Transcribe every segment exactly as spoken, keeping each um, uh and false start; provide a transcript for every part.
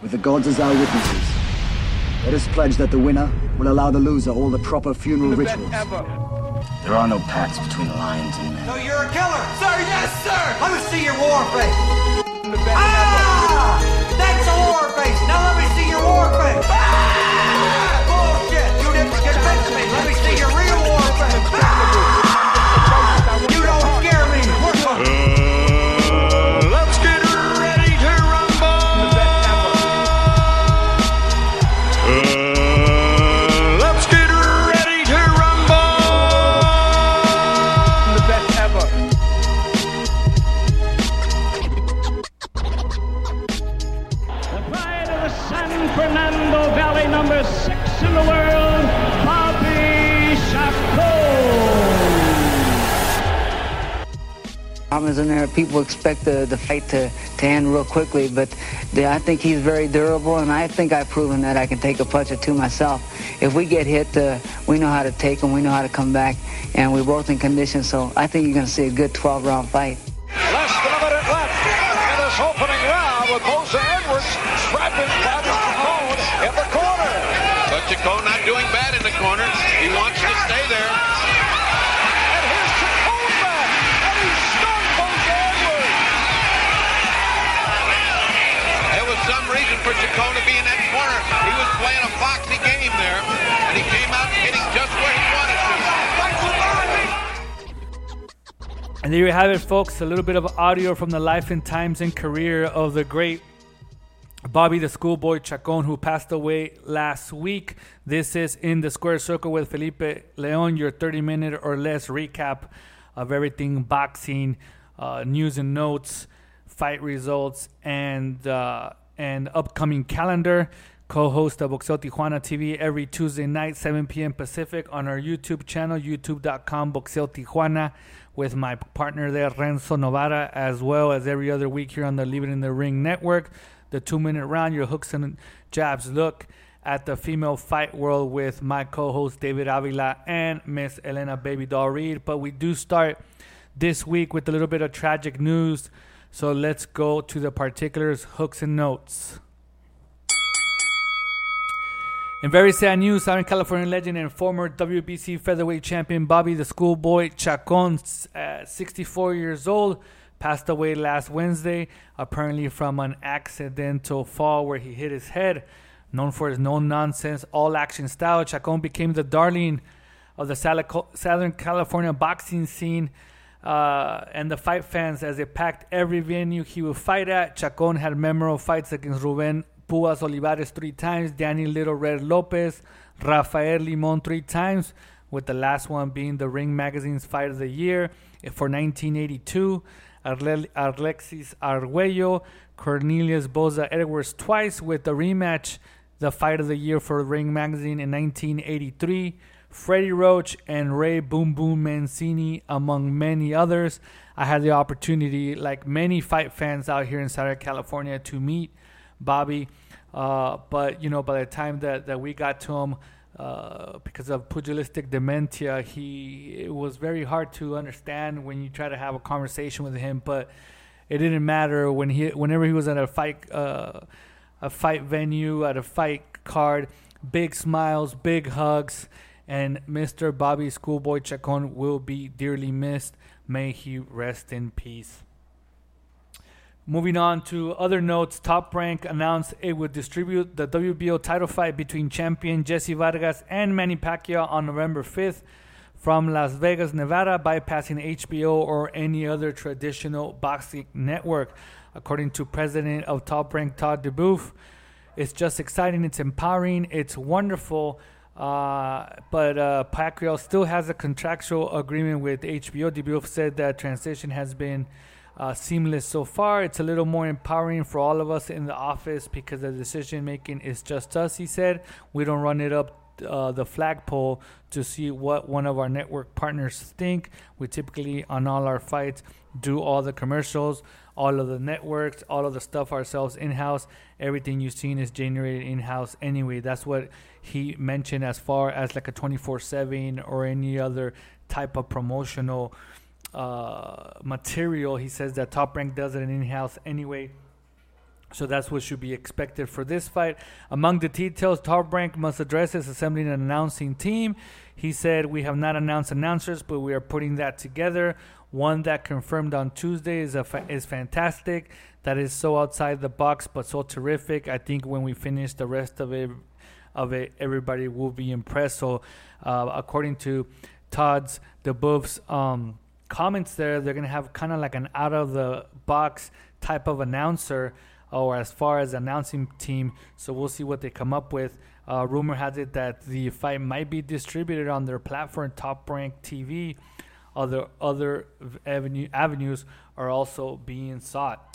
with the gods as our witnesses, let us pledge that the winner will allow the loser all the proper funeral rituals. There are no pacts between lions and men. So you're a killer? Sir, yes, sir! Let me see your war face. Ah! That's a war face! Now let me see your war face! Ah! Bullshit! You didn't convince me! Let me see your real war face! Ah! You don't scare me! Uh, let's get ready to rumble! Uh, let's get ready to rumble! The best ever. The pride of the San Fernando Valley, number six in the world, Bobby Chacon. Problems in there. People expect the, the fight to, to end real quickly, but the, I think he's very durable, and I think I've proven that I can take a punch or two myself. If we get hit, uh, we know how to take them, we know how to come back, and we're both in condition, so I think you're going to see a good twelve-round fight. Less than a minute left in this opening round with Bosa Edwards trapping Bobby Chacon in the corner. But Chacon not doing bad in the corner. He wants to stay there. And here's Chacon back, and he stung Bosa Edwards. There was some reason for Chacon to be in that corner. He was playing a foxy game there, and he came out hitting just where he wanted to. And there you have it, folks. A little bit of audio from the life and times and career of the great Bobby the Schoolboy Chacon, who passed away last week. This is In the Square Circle with Felipe Leon, your thirty-minute or less recap of everything boxing, uh, news and notes, fight results, and uh, and upcoming calendar. Co-host of Boxeo Tijuana T V every Tuesday night, seven p.m. Pacific, on our YouTube channel, youtube dot com Boxeo Tijuana, with my partner there, Renzo Novara, as well as every other week here on the Leave It in the Ring network. The two-minute round, your hooks and jabs look at the female fight world with my co-host David Avila and Miss Elena Baby Doll Reed. But we do start this week with a little bit of tragic news, so let's go to the particulars, hooks and notes. In very sad news, Southern California legend and former W B C featherweight champion Bobby the Schoolboy Chacon, uh, sixty-four years old, passed away last Wednesday, apparently from an accidental fall where he hit his head. Known for his no-nonsense, all-action style, Chacon became the darling of the Southern California boxing scene uh, and the fight fans as they packed every venue he would fight at. Chacon had memorable fights against Ruben Puas Olivares three times, Danny Little Red Lopez, Rafael Limon three times, with the last one being the Ring Magazine's Fight of the Year for nineteen eighty-two. Arle- Alexis Arguello, Cornelius Boza Edwards twice, with the rematch, the Fight of the Year for Ring Magazine in nineteen eighty-three. Freddie Roach and Ray Boom Boom Mancini, among many others. I had the opportunity, like many fight fans out here in Southern California, to meet Bobby, uh, but you know, by the time that, that we got to him, uh, because of pugilistic dementia, he it was very hard to understand when you try to have a conversation with him. But it didn't matter when he, whenever he was at a fight, uh, a fight venue, at a fight card, big smiles, big hugs, and Mister Bobby Schoolboy Chacon will be dearly missed. May he rest in peace. Moving on to other notes, Top Rank announced it would distribute the W B O title fight between champion Jesse Vargas and Manny Pacquiao on November fifth from Las Vegas, Nevada, bypassing H B O or any other traditional boxing network. According to president of Top Rank, Todd DeBoof, it's just exciting, it's empowering, it's wonderful, uh, but uh, Pacquiao still has a contractual agreement with H B O. DeBoof said that transition has been Uh, seamless so far. It's a little more empowering for all of us in the office because the decision making is just us, he said. We don't run it up uh, the flagpole to see what one of our network partners think. We typically, on all our fights, do all the commercials, all of the networks, all of the stuff ourselves in-house. Everything you've seen is generated in-house anyway. That's what he mentioned as far as like a twenty-four seven or any other type of promotional uh, material. He says that Top Rank does it in-house anyway. So that's what should be expected for this fight. Among the details, Top Rank must address is assembling an announcing team. He said, we have not announced announcers, but we are putting that together. One that confirmed on Tuesday is a fa- is fantastic. That is so outside the box, but so terrific. I think when we finish the rest of it, of it everybody will be impressed. So uh, according to Todd's, the Buff's um, comments there, they're going to have kind of like an out-of-the-box type of announcer, or as far as announcing team. So we'll see what they come up with. Uh, rumor has it that the fight might be distributed on their platform, Top Rank T V. Other other avenue, avenues are also being sought.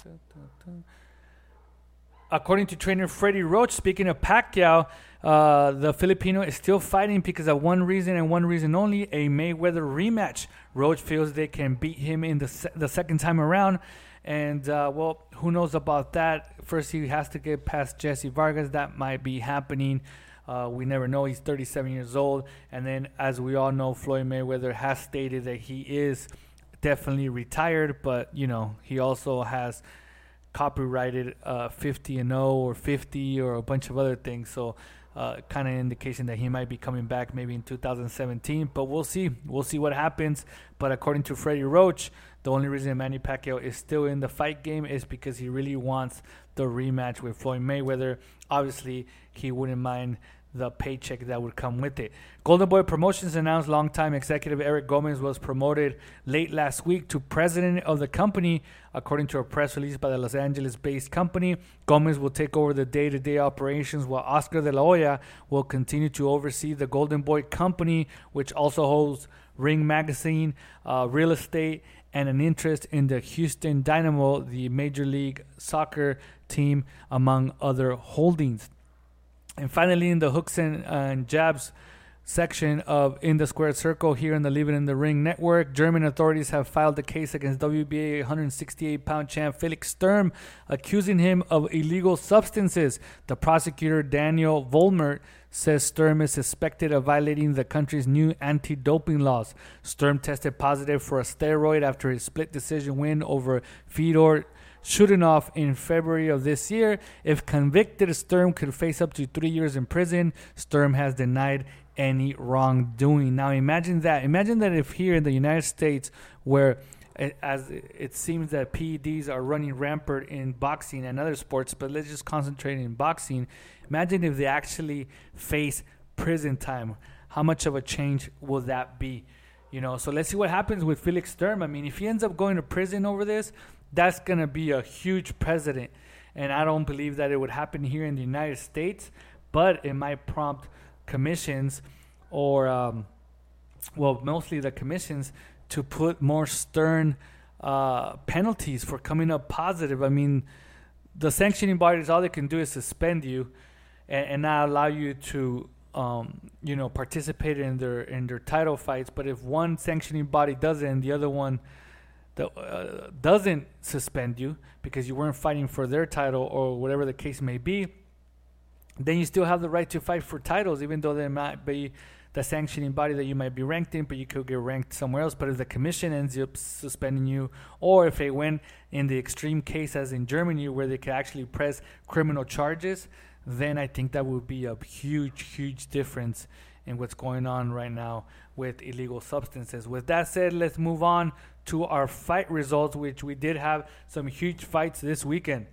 According to trainer Freddie Roach, speaking of Pacquiao, uh, the Filipino is still fighting because of one reason and one reason only, a Mayweather rematch. Roach feels they can beat him in the se- the second time around. And, uh, well, who knows about that? First, he has to get past Jesse Vargas. That might be happening. Uh, we never know. He's thirty-seven years old. And then, as we all know, Floyd Mayweather has stated that he is definitely retired. But, you know, he also has copyrighted uh, fifty and oh or fifty or a bunch of other things. So, uh, kind of indication that he might be coming back maybe in two thousand seventeen. But we'll see. We'll see what happens. But according to Freddie Roach, the only reason Manny Pacquiao is still in the fight game is because he really wants the rematch with Floyd Mayweather. Obviously, he wouldn't mind the paycheck that would come with it. Golden Boy Promotions announced longtime executive Eric Gomez was promoted late last week to president of the company. According to a press release by the Los Angeles-based company, Gomez will take over the day-to-day operations while Oscar de la Hoya will continue to oversee the Golden Boy Company, which also holds Ring Magazine, uh, real estate, and an interest in the Houston Dynamo, the Major League Soccer team, among other holdings. And finally, in the hooks and, uh, and jabs section of In the Squared Circle here in the Leave It in the Ring network, German authorities have filed a case against W B A one sixty-eight pound champ Felix Sturm, accusing him of illegal substances. The prosecutor, Daniel Vollmer, says Sturm is suspected of violating the country's new anti-doping laws. Sturm tested positive for a steroid after his split decision win over Fedor Shudanov in February of this year. If convicted, Sturm could face up to three years in prison. Sturm has denied any wrongdoing. Now imagine that. Imagine that if here in the United States, where it, as it seems that P E Ds are running rampant in boxing and other sports, but let's just concentrate in boxing. Imagine if they actually face prison time. How much of a change will that be? You know, so let's see what happens with Felix Sturm. I mean, if he ends up going to prison over this, that's going to be a huge precedent. And I don't believe that it would happen here in the United States, but it might prompt commissions or, um, well, mostly the commissions to put more stern uh, penalties for coming up positive. I mean, the sanctioning bodies, all they can do is suspend you and, and not allow you to, um, you know, participate in their in their title fights. But if one sanctioning body does it and the other one that uh, doesn't suspend you because you weren't fighting for their title or whatever the case may be, then you still have the right to fight for titles, even though there might be the sanctioning body that you might be ranked in, but you could get ranked somewhere else. But if the commission ends up suspending you, or if they went in the extreme case as in Germany where they could actually press criminal charges, then I think that would be a huge, huge difference in what's going on right now with illegal substances. With that said, let's move on to our fight results, which we did have some huge fights this weekend.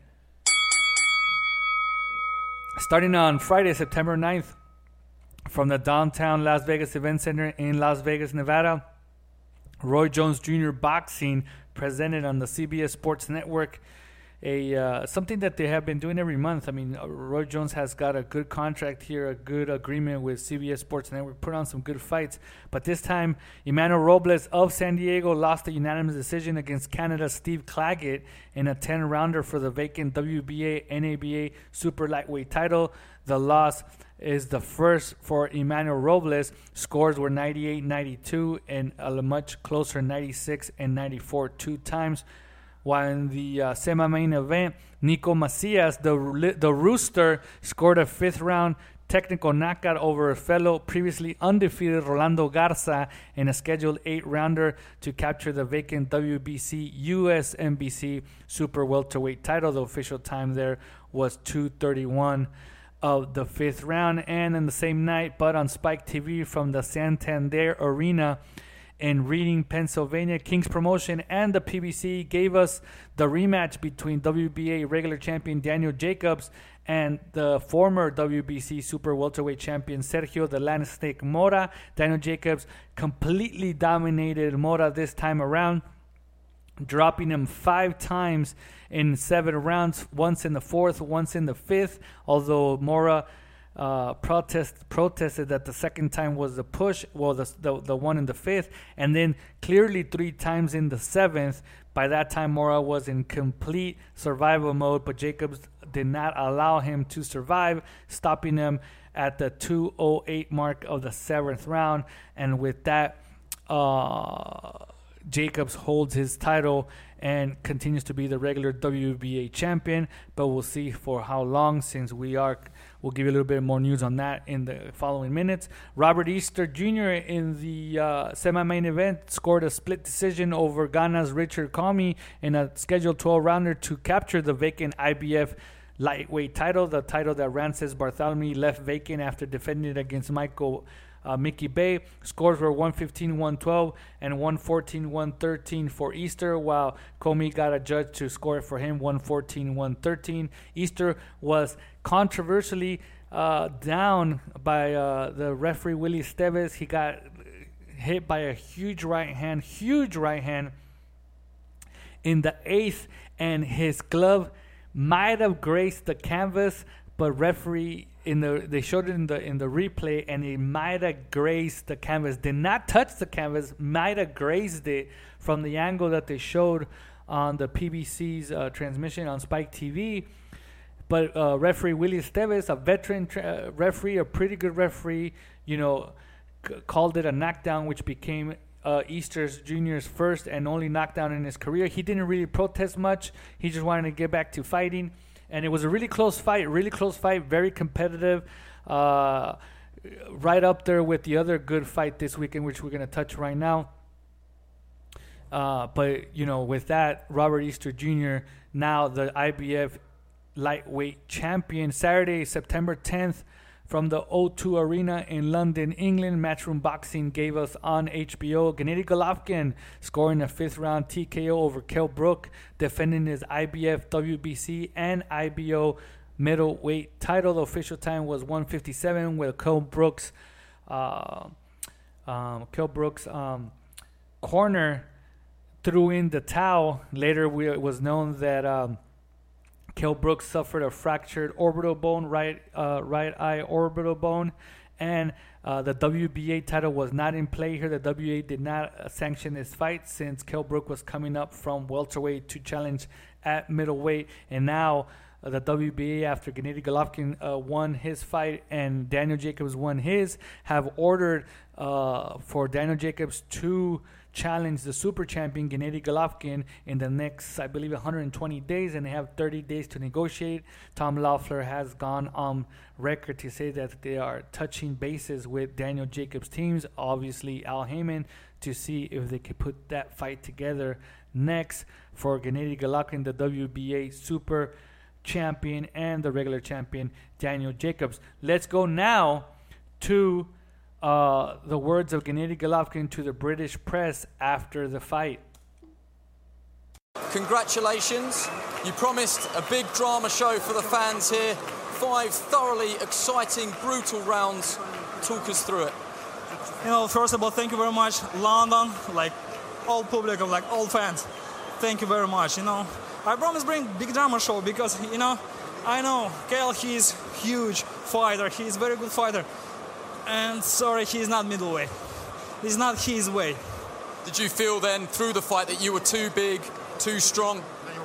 Starting on Friday, September ninth, from the downtown Las Vegas Event Center in Las Vegas, Nevada, Roy Jones Junior Boxing presented on the C B S Sports Network a uh, something that they have been doing every month. I mean, uh, Roy Jones has got a good contract here, a good agreement with C B S Sports Network, put on some good fights. But this time, Emmanuel Robles of San Diego lost a unanimous decision against Canada's Steve Claggett in a ten-rounder for the vacant W B A N A B A Super Lightweight title. The loss is the first for Emmanuel Robles. Scores were ninety-eight ninety-two and a much closer ninety-six and ninety-four two times. While in the uh, semi-main event, Nico Macias, the the Rooster, scored a fifth-round technical knockout over fellow previously undefeated Rolando Garza in a scheduled eight-rounder to capture the vacant W B C U S M B C Super Welterweight title. The official time there was two thirty-one of the fifth round. And in the same night, but on Spike T V from the Santander Arena in Reading, Pennsylvania, King's Promotion and the P B C gave us the rematch between W B A regular champion Daniel Jacobs and the former W B C Super Welterweight champion Sergio the Land Snake Mora. Daniel Jacobs completely dominated Mora this time around, dropping him five times in seven rounds, once in the fourth, once in the fifth, although Mora uh, protest, protested that the second time was the push, well, the, the, the one in the fifth, and then clearly three times in the seventh. By that time, Mora was in complete survival mode, but Jacobs did not allow him to survive, stopping him at the two oh eight mark of the seventh round, and with that, uh... Jacobs holds his title and continues to be the regular W B A champion, but we'll see for how long, since we are, we'll give you a little bit more news on that in the following minutes. Robert Easter Junior in the uh, semi-main event scored a split decision over Ghana's Richard Comey in a scheduled twelve-rounder to capture the vacant I B F lightweight title, the title that Rances Bartholomew left vacant after defending it against Michael Uh, Mickey Bay. Scores were one fifteen one twelve and one fourteen one thirteen for Easter, while Comey got a judge to score it for him one fourteen one thirteen. Easter was controversially uh, down by uh, the referee Willie Esteves. He got hit by a huge right hand, huge right hand in the eighth, and his glove might have grazed the canvas, but referee in the they showed it in the in the replay, and it might have grazed the canvas. Did not touch the canvas, might have grazed it from the angle that they showed on the P B C's uh, transmission on Spike T V. But uh, referee Willie Esteves, a veteran tra- referee, a pretty good referee, you know, c- called it a knockdown, which became uh, Easter's Junior's first and only knockdown in his career. He didn't really protest much. He just wanted to get back to fighting. And it was a really close fight, really close fight, very competitive, uh, right up there with the other good fight this weekend, which we're going to touch right now. Uh, but, you know, with that, Robert Easter Junior, now the I B F lightweight champion. Saturday, September tenth, from the O two Arena in London, England, Matchroom Boxing gave us on H B O Gennady Golovkin scoring a fifth round T K O over Kell Brook, defending his I B F, W B C, and I B O middleweight title. The official time was one fifty-seven, with Kell Brook's uh, um, Kell Brook's um, corner threw in the towel. Later, we, it was known that um, Kell Brooks suffered a fractured orbital bone, right uh, right eye orbital bone, and uh, the W B A title was not in play here. The W B A did not uh, sanction this fight since Kell Brook was coming up from welterweight to challenge at middleweight, and now uh, the W B A, after Gennady Golovkin uh, won his fight and Daniel Jacobs won his, have ordered uh, for Daniel Jacobs to challenge the super champion Gennady Golovkin in the next, I believe, one hundred twenty days, and they have thirty days to negotiate. Tom Loeffler has gone on record to say that they are touching bases with Daniel Jacobs' teams, obviously Al Heyman, to see if they could put that fight together next for Gennady Golovkin, the W B A super champion, and the regular champion Daniel Jacobs. Let's go now to Uh, the words of Gennady Golovkin to the British press after the fight. Congratulations. You promised a big drama show for the fans here. Five thoroughly exciting, brutal rounds. Talk us through it. You know, first of all, thank you very much, London, like all public, like all fans. Thank you very much. You know, I promise bring big drama show because, you know, I know Kell, he's huge fighter. He's very good fighter. And sorry, he's not middleweight. It's not his way. Did you feel then through the fight that you were too big, too strong?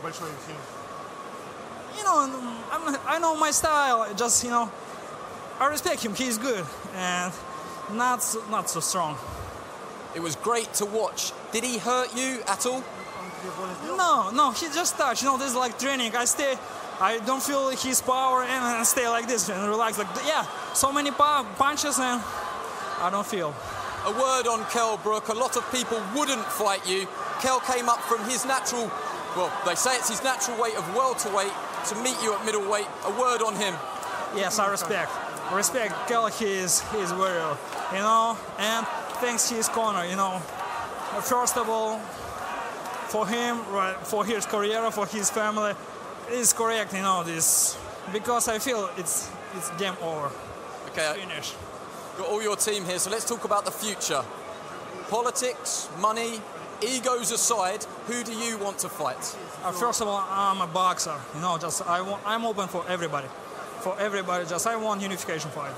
You know, I'm, I know my style. Just, you know, I respect him. He's good and not so, not so strong. It was great to watch. Did he hurt you at all? No, no, he just touched. You know, this is like training. I stay I don't feel his power and, and stay like this and relax. Like, yeah, so many pa- punches and I don't feel. A word on Kell Brook. A lot of people wouldn't fight you. Kell came up from his natural, well, they say it's his natural weight of welterweight to meet you at middleweight. A word on him. Yes, I respect. Respect Kell, he is, he is warrior, you know, and thanks his corner, you know. First of all, for him, right, for his career, for his family, it's correct, you know, this, because I feel it's it's game over. Okay, finish. Got all your team here, so let's talk about the future. Politics, money, egos aside, who do you want to fight? Uh, first of all, I'm a boxer, you know, just I want, I'm open for everybody. For everybody, just I want unification fight.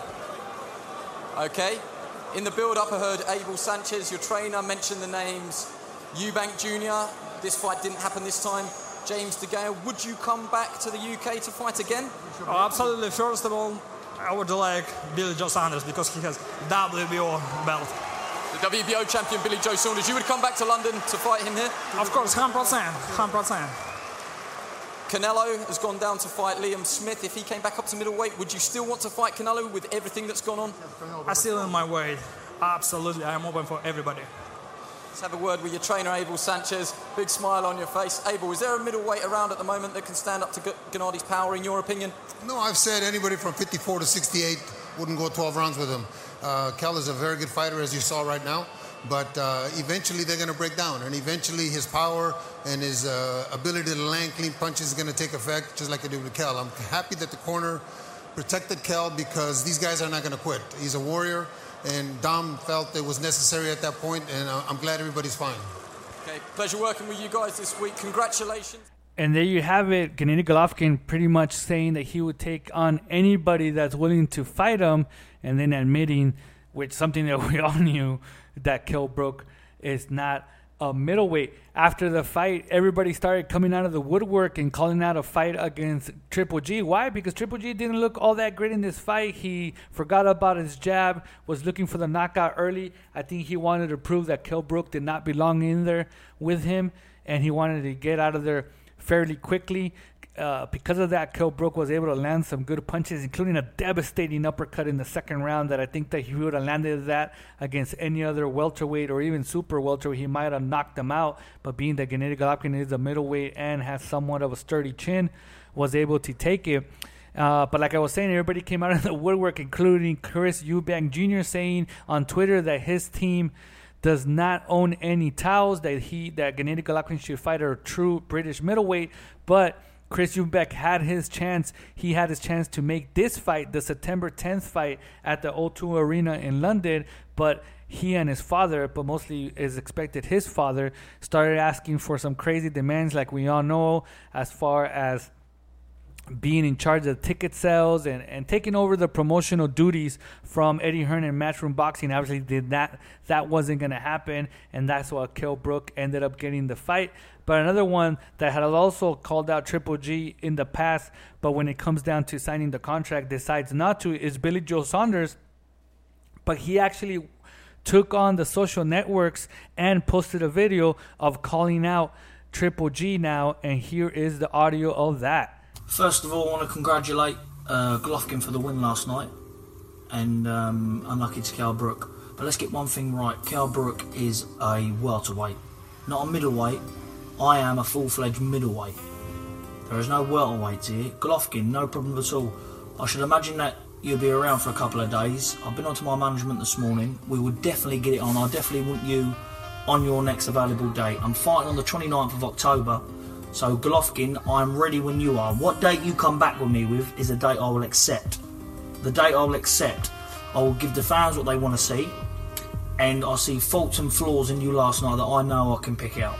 Okay. In the build-up, I heard Abel Sanchez, your trainer, mention the names Eubank Junior This fight didn't happen this time. James DeGale, would you come back to the U K to fight again? Oh, absolutely. First of all, I would like Billy Joe Saunders because he has W B O belt. The W B O champion Billy Joe Saunders. You would come back to London to fight him here? Of course, one hundred percent. one hundred percent. Canelo has gone down to fight Liam Smith. If he came back up to middleweight, would you still want to fight Canelo with everything that's gone on? I'm still in my weight. Absolutely, I'm open for everybody. Let's have a word with your trainer, Abel Sanchez. Big smile on your face. Abel, is there a middleweight around at the moment that can stand up to Gennadi's power, in your opinion? No, I've said anybody from fifty-four to sixty-eight wouldn't go twelve rounds with him. Uh, Cal is a very good fighter, as you saw right now. But uh, eventually they're going to break down, and eventually his power and his uh, ability to land clean punches is going to take effect, just like they did with Cal. I'm happy that the corner protected Cal because these guys are not going to quit. He's a warrior, and Dom felt it was necessary at that point, and uh, I'm glad everybody's fine. Okay, pleasure working with you guys this week. Congratulations. And there you have it. Gennady Golovkin pretty much saying that he would take on anybody that's willing to fight him, and then admitting, which something that we all knew, that Kell Brook is not a middleweight. After the fight, everybody started coming out of the woodwork and calling out a fight against Triple G. Why? Because Triple G didn't look all that great in this fight. He forgot about his jab, was looking for the knockout early. I think he wanted to prove that Kell Brook did not belong in there with him, and he wanted to get out of there fairly quickly. Uh, because of that, Kell Brook was able to land some good punches, including a devastating uppercut in the second round that I think that he would have landed that against any other welterweight or even super welterweight, he might have knocked him out. But being that Gennady Golovkin is a middleweight and has somewhat of a sturdy chin, was able to take it. Uh, but like I was saying, everybody came out of the woodwork, including Chris Eubank Junior saying on Twitter that his team does not own any towels, that he that Gennady Golovkin should fight a true British middleweight. But Chris Eubank had his chance. He had his chance to make this fight, the September tenth fight at the O two Arena in London, but he and his father, but mostly is expected his father, started asking for some crazy demands, like we all know, as far as being in charge of ticket sales and, and taking over the promotional duties from Eddie Hearn and Matchroom Boxing. Obviously, did that that wasn't going to happen, and that's why Kell Brook ended up getting the fight. But another one that had also called out Triple G in the past, but when it comes down to signing the contract, decides not to, is Billy Joe Saunders. But he actually took on the social networks and posted a video of calling out Triple G now, and here is the audio of that. First of all, I want to congratulate uh, Golovkin for the win last night, and um, unlucky to Kell Brook. But let's get one thing right. Kell Brook is a welterweight, not a middleweight. I am a full-fledged middleweight. There is no welterweights here. Golovkin, no problem at all. I should imagine that you'll be around for a couple of days. I've been on to my management this morning. We would definitely get it on. I definitely want you on your next available date. I'm fighting on the twenty-ninth of October. So Golovkin, I'm ready when you are. What date you come back with me with is a date I will accept. The date I will accept. I will give the fans what they want to see. And I see faults and flaws in you last night that I know I can pick out.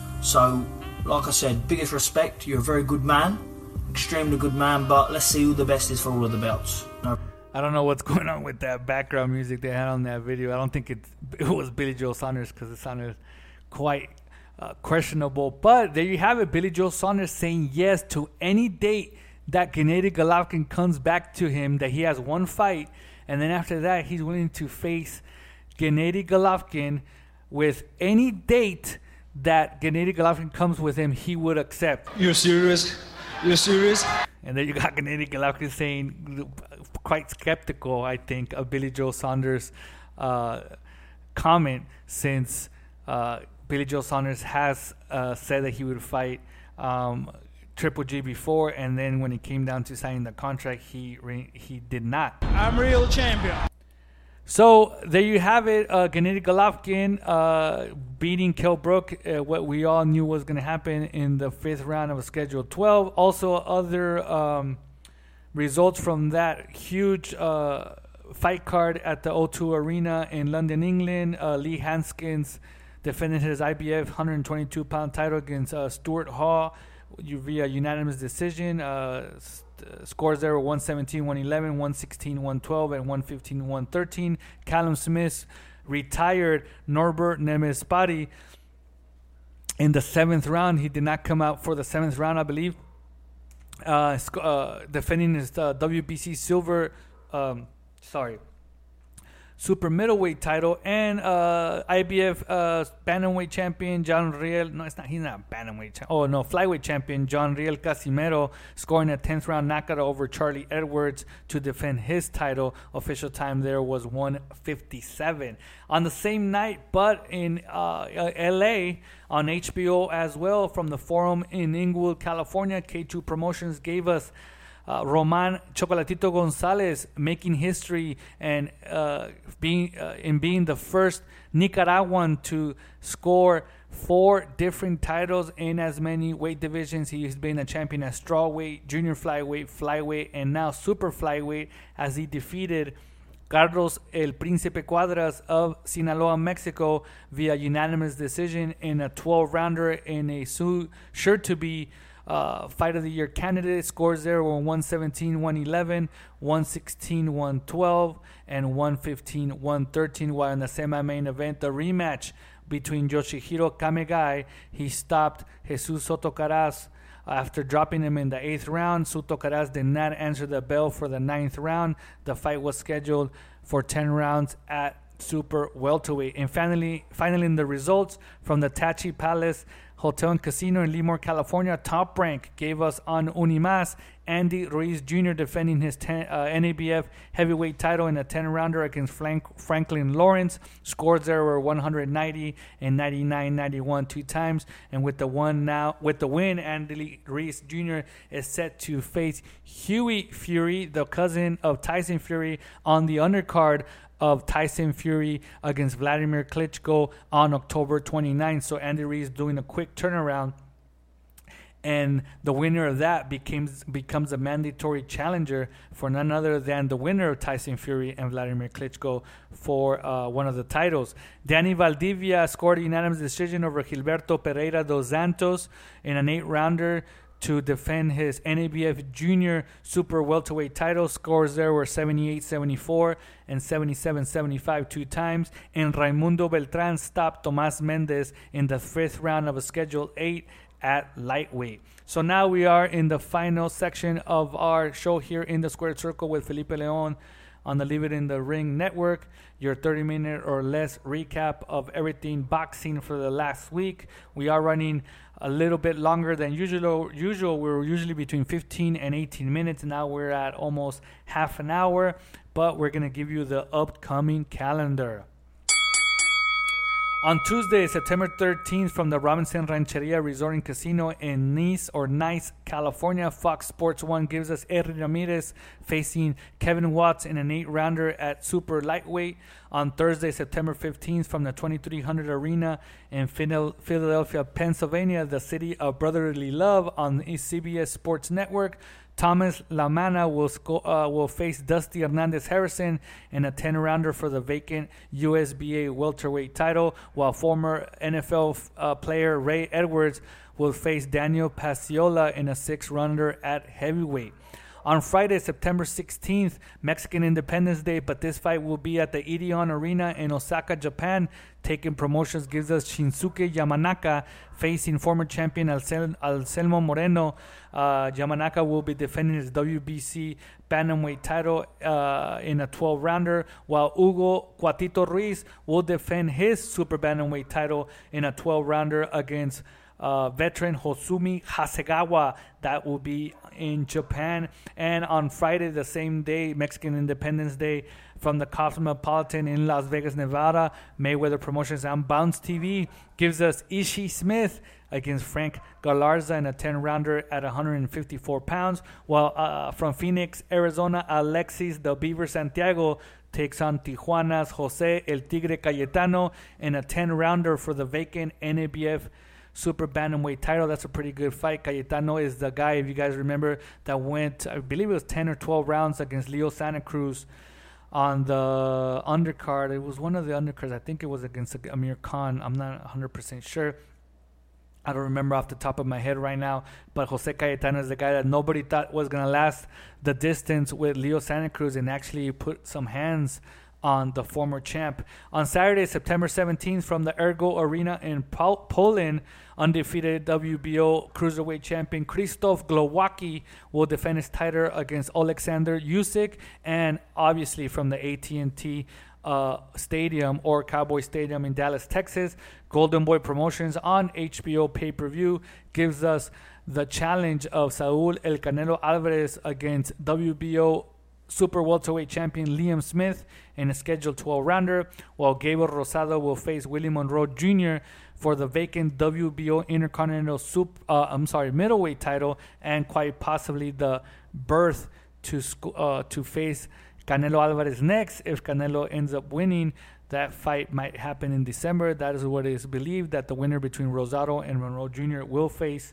So, like I said, biggest respect. You're a very good man. Extremely good man. But let's see who the best is for all of the belts. No. I don't know what's going on with that background music they had on that video. I don't think it, it was Billy Joe Saunders because it sounded quite uh, questionable. But there you have it. Billy Joe Saunders saying yes to any date that Gennady Golovkin comes back to him, that he has one fight. And then after that, he's willing to face Gennady Golovkin with any date that Gennady Golovkin comes with him, he would accept. You're serious? You're serious? And then you got Gennady Golovkin saying, quite skeptical, I think, of Billy Joe Saunders' uh, comment, since uh, Billy Joe Saunders has uh, said that he would fight um, Triple G before, and then when it came down to signing the contract, he re- he did not. I'm real champion. So there you have it. Uh, Gennady Golovkin uh, beating Kell Brook, uh, what we all knew was going to happen in the fifth round of Schedule twelve. Also, other um, results from that huge uh, fight card at the O two Arena in London, England. Uh, Lee Hanskins defended his I B F one twenty-two pound title against uh, Stuart Hall via unanimous decision. Uh, Scores there were one seventeen, one eleven, one sixteen, one twelve, and one fifteen, one thirteen. Callum Smith retired Norbert Nemespari in the seventh round. He did not come out for the seventh round, I believe. Uh, uh, defending his uh, W B C silver, um, sorry, super middleweight title, and uh, I B F uh, bantamweight champion John Riel. No, it's not. He's not bantamweight. Cha- oh no, flyweight champion John Riel Casimero scoring a tenth round knockout over Charlie Edwards to defend his title. Official time there was one fifty-seven. On the same night, but in uh, L A on H B O as well, from the Forum in Inglewood, California, K two Promotions gave us Uh, Roman Chocolatito Gonzalez making history and uh, being uh, in being the first Nicaraguan to score four different titles in as many weight divisions. He's been a champion at strawweight, junior flyweight, flyweight, and now super flyweight, as he defeated Carlos El Príncipe Cuadras of Sinaloa, Mexico via unanimous decision in a twelve rounder in a su- sure to be Uh, Fight of the Year candidate. Scores there were one seventeen, one eleven, one sixteen, one twelve, and one fifteen, one thirteen. While in the semi-main event, the rematch between Yoshihiro Kamegai, he stopped Jesus Soto Caras after dropping him in the eighth round. Soto Caras did not answer the bell for the ninth round. The fight was scheduled for ten rounds at super welterweight. And finally, finally in the results from the Tachi Palace Hotel and Casino in Lemoore, California, Top Rank gave us on Unimas Andy Ruiz Junior defending his ten, uh, N A B F heavyweight title in a ten-rounder against Frank, Franklin Lawrence. Scores there were one ninety and ninety-nine ninety-one two times. And with the one now, with the win, Andy Ruiz Junior is set to face Huey Fury, the cousin of Tyson Fury, on the undercard of Tyson Fury against Vladimir Klitschko on October twenty-ninth. So Andy Ruiz doing a quick turnaround, and the winner of that becomes becomes a mandatory challenger for none other than the winner of Tyson Fury and Vladimir Klitschko for uh, one of the titles. Danny Valdivia scored a unanimous decision over Gilberto Pereira dos Santos in an eight-rounder to defend his N A B F junior super welterweight title. Scores there were seventy-eight seventy-four and seventy-seven seventy-five two times. And Raimundo Beltran stopped Tomas Mendez in the fifth round of a Schedule eight at lightweight. So now we are in the final section of our show here in the Squared Circle with Felipe Leon on the Leave It in the Ring network. Your thirty minute or less recap of everything boxing for the last week. We are running a little bit longer than usual. Usual, we're usually between fifteen and eighteen minutes. Now we're at almost half an hour, but we're going to give you the upcoming calendar. On Tuesday, September thirteenth, from the Robinson Rancheria Resort and Casino in Nice or Nice, California, Fox Sports one gives us Eddie Ramirez facing Kevin Watts in an eight-rounder at super lightweight. On Thursday, September fifteenth, from the twenty-three hundred Arena in Philadelphia, Pennsylvania, the city of brotherly love on the C B S Sports Network, Thomas Lamana will sco- uh, will face Dusty Hernandez Harrison in a ten-rounder for the vacant U S B A welterweight title, while former N F L uh, player Ray Edwards will face Daniel Pasiola in a six-rounder at heavyweight. On Friday, September sixteenth, Mexican Independence Day, but this fight will be at the Edion Arena in Osaka, Japan. Taking Promotions gives us Shinsuke Yamanaka facing former champion Alcel- Anselmo Moreno. Uh, Yamanaka will be defending his W B C bantamweight title uh, in a twelve-rounder, while Hugo Cuatito Ruiz will defend his super bantamweight title in a twelve-rounder against uh, veteran Hosumi Hasegawa. That will be in Japan. And on Friday, the same day, Mexican Independence Day, from the Cosmopolitan in Las Vegas, Nevada, Mayweather Promotions and Bounce T V gives us Ishii Smith against Frank Galarza in a ten-rounder at one hundred fifty-four pounds, while uh, from Phoenix, Arizona, Alexis the Beaver Santiago takes on Tijuana's Jose El Tigre Cayetano in a ten-rounder for the vacant N A B F Super Bantamweight title. That's a pretty good fight. Cayetano is the guy, if you guys remember, that went, I believe it was ten or twelve rounds against Leo Santa Cruz on the undercard. It was one of the undercards. I think it was against Amir Khan. I'm not one hundred percent sure. I don't remember off the top of my head right now, but Jose Cayetano is the guy that nobody thought was going to last the distance with Leo Santa Cruz and actually put some hands on the former champ. On Saturday, September seventeenth, from the Ergo Arena in Pol- Poland, undefeated W B O Cruiserweight champion Krzysztof Glowacki will defend his title against Alexander Usyk. And obviously from the A T and T Uh, Stadium or Cowboy Stadium in Dallas, Texas, Golden Boy Promotions on H B O pay-per-view gives us the challenge of Saul El Canelo Alvarez against W B O Super Welterweight champion Liam Smith in a scheduled twelve-rounder, while Gabriel Rosado will face Willie Monroe Junior for the vacant W B O Intercontinental Super, uh, I'm sorry, middleweight title, and quite possibly the berth to uh, to face Canelo Alvarez next. If Canelo ends up winning, that fight might happen in December. That is what is believed, that the winner between Rosado and Monroe Junior will face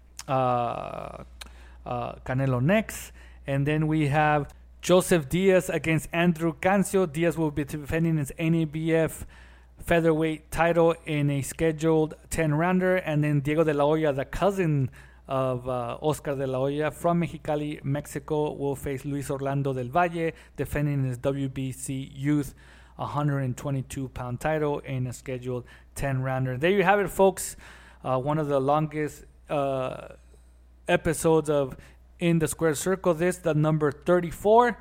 uh, uh, Canelo next. And then we have Joseph Diaz against Andrew Cancio. Diaz will be defending his N A B F featherweight title in a scheduled ten-rounder. And then Diego de la Hoya, the cousin of uh, Oscar de la Hoya from Mexicali, Mexico, will face Luis Orlando del Valle, defending his W B C Youth one hundred twenty-two pound title in a scheduled ten-rounder. There you have it, folks. Uh, one of the longest uh, episodes of In the Square Circle. This, the number thirty-four.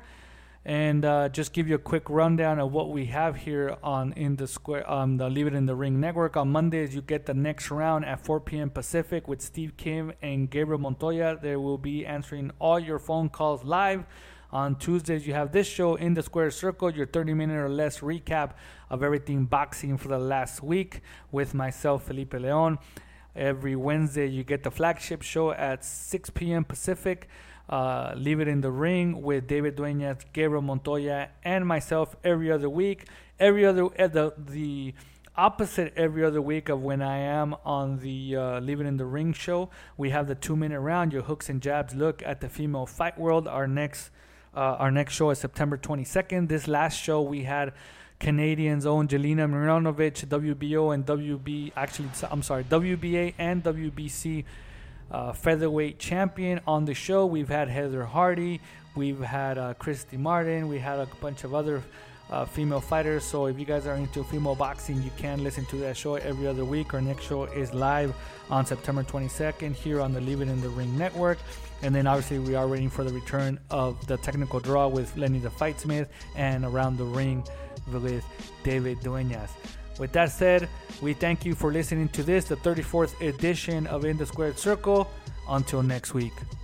And uh, just give you a quick rundown of what we have here on In the Square, um, the Leave It in the Ring network. On Mondays, you get the next round at four p.m. Pacific with Steve Kim and Gabriel Montoya. They will be answering all your phone calls live. On Tuesdays, you have this show, In the Square Circle, your thirty-minute or less recap of everything boxing for the last week with myself, Felipe Leon. Every Wednesday, you get the flagship show at six p.m. Pacific. Uh, Leave It in the Ring with David Dueñas, Gabriel Montoya, and myself every other week. Every other uh, the the opposite every other week of when I am on the uh, Leave It in the Ring show. We have the two minute round, your hooks and jabs look at the female fight world. Our next uh, our next show is September twenty-second. This last show we had Canadians own Jelena Mironovich, W B O and W B actually I'm sorry W B A and W B C Uh, featherweight champion on the show. We've had Heather Hardy, we've had uh, Christy Martin, we had a bunch of other uh, female fighters. So if you guys are into female boxing, you can listen to that show every other week. Our next show is live on September twenty-second here on the Leave It in the Ring network. And then obviously we are waiting for the return of the technical draw with Lenny the Fightsmith and Around the Ring with David Dueñas. With that said, we thank you for listening to this, the thirty-fourth edition of In the Squared Circle. Until next week.